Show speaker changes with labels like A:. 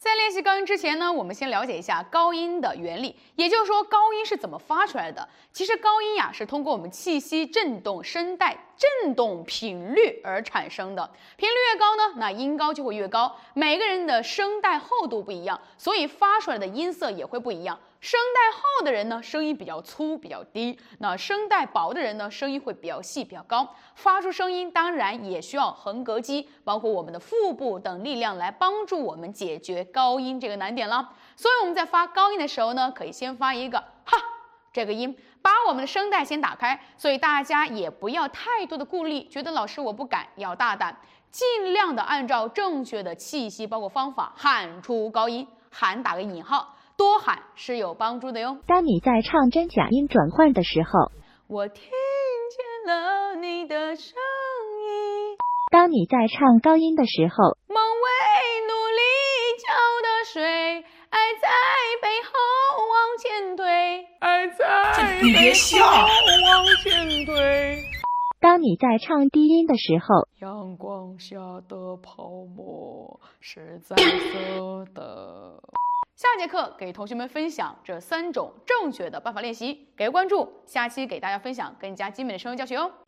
A: 在练习高音之前呢，我们先了解一下高音的原理，也就是说高音是怎么发出来的。其实高音呀是通过我们气息振动声带振动频率而产生的，频率越高呢，那音高就会越高。每个人的声带厚度不一样，所以发出来的音色也会不一样。声带厚的人呢，声音比较粗比较低；那声带薄的人呢，声音会比较细比较高。发出声音当然也需要横膈肌，包括我们的腹部等力量来帮助我们解决高音这个难点了。所以我们在发高音的时候呢，可以先发一个哈这个音，把我们的声带先打开。所以大家也不要太多的顾虑，觉得老师我不敢，要大胆，尽量的按照正确的气息包括方法喊出高音，喊打个引号。多喊是有帮助的哟。
B: 当你在唱真假音转换的时候，
A: 我听见了你的声音。
B: 当你在唱高音的时候，
A: 梦为努力浇的水，爱在背后往前推，爱在背后往前推。
B: 当你在唱低音的时候，
A: 阳光下的泡沫是彩色的。下节课给同学们分享这3种正确的办法练习，给个关注，下期给大家分享更加精美的声优教学哦。